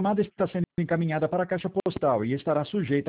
chamada está sendo encaminhada para a caixa postal e estará sujeita